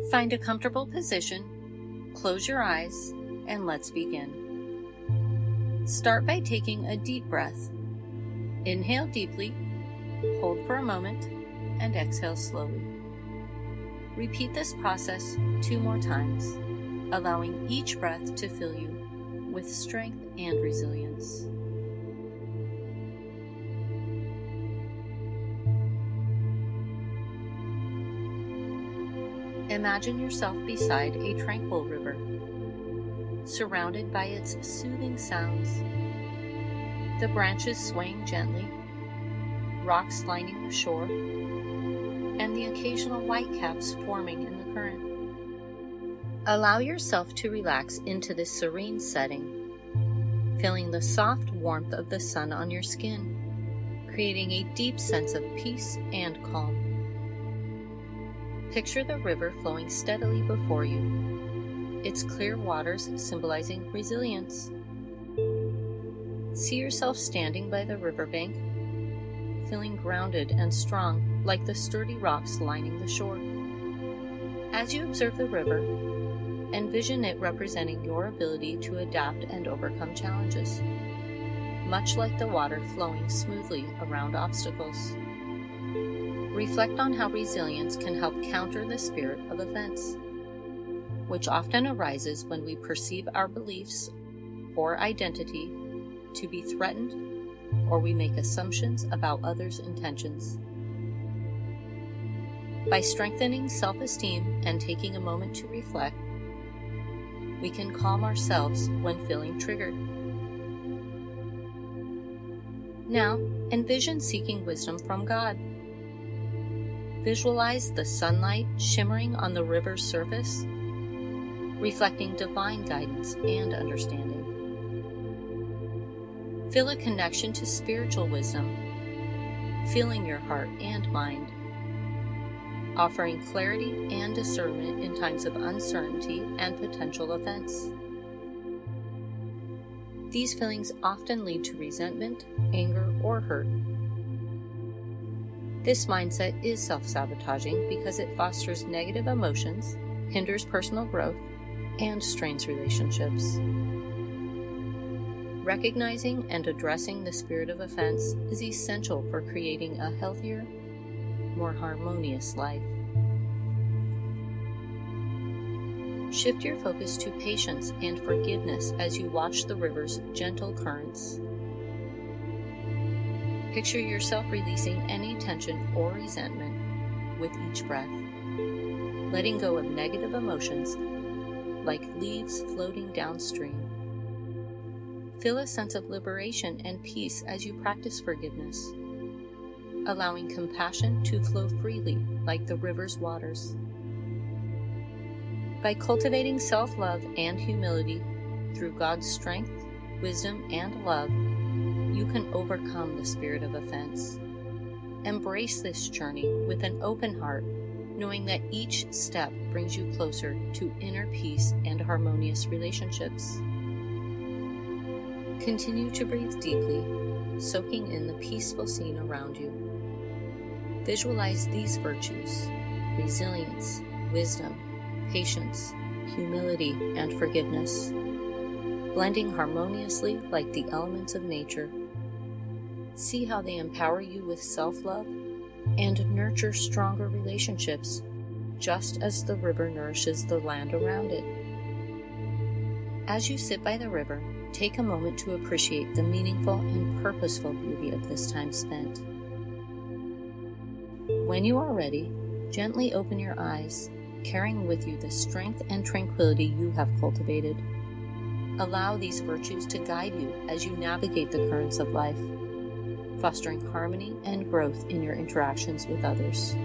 Find a comfortable position, close your eyes, and let's begin. Start by taking a deep breath. Inhale deeply, hold for a moment, and exhale slowly. Repeat this process 2 more times, allowing each breath to fill you with strength and resilience. Imagine yourself beside a tranquil river, surrounded by its soothing sounds. The branches swaying gently, rocks lining the shore, and the occasional whitecaps forming in the current. Allow yourself to relax into this serene setting, feeling the soft warmth of the sun on your skin, creating a deep sense of peace and calm. Picture the river flowing steadily before you, its clear waters symbolizing resilience. See yourself standing by the riverbank, feeling grounded and strong like the sturdy rocks lining the shore. As you observe the river, envision it representing your ability to adapt and overcome challenges, much like the water flowing smoothly around obstacles. Reflect on how resilience can help counter the spirit of offense, which often arises when we perceive our beliefs or identity to be threatened, or we make assumptions about others' intentions. By strengthening self-esteem and taking a moment to reflect, we can calm ourselves when feeling triggered. Now, envision seeking wisdom from God. Visualize the sunlight shimmering on the river's surface, reflecting divine guidance and understanding. Feel a connection to spiritual wisdom, filling your heart and mind, offering clarity and discernment in times of uncertainty and potential offense. These feelings often lead to resentment, anger, or hurt. This mindset is self-sabotaging because it fosters negative emotions, hinders personal growth, and strains relationships. Recognizing and addressing the spirit of offense is essential for creating a healthier, more harmonious life. Shift your focus to patience and forgiveness as you watch the river's gentle currents. Picture yourself releasing any tension or resentment with each breath, letting go of negative emotions like leaves floating downstream. Feel a sense of liberation and peace as you practice forgiveness, allowing compassion to flow freely like the river's waters. By cultivating self-love and humility through God's strength, wisdom, and love, you can overcome the spirit of offense. Embrace this journey with an open heart, knowing that each step brings you closer to inner peace and harmonious relationships. Continue to breathe deeply, soaking in the peaceful scene around you. Visualize these virtues: resilience, wisdom, patience, humility, and forgiveness, blending harmoniously like the elements of nature. See how they empower you with self-love and nurture stronger relationships, just as the river nourishes the land around it. As you sit by the river, take a moment to appreciate the meaningful and purposeful beauty of this time spent. When you are ready, gently open your eyes, carrying with you the strength and tranquility you have cultivated. Allow these virtues to guide you as you navigate the currents of life, fostering harmony and growth in your interactions with others.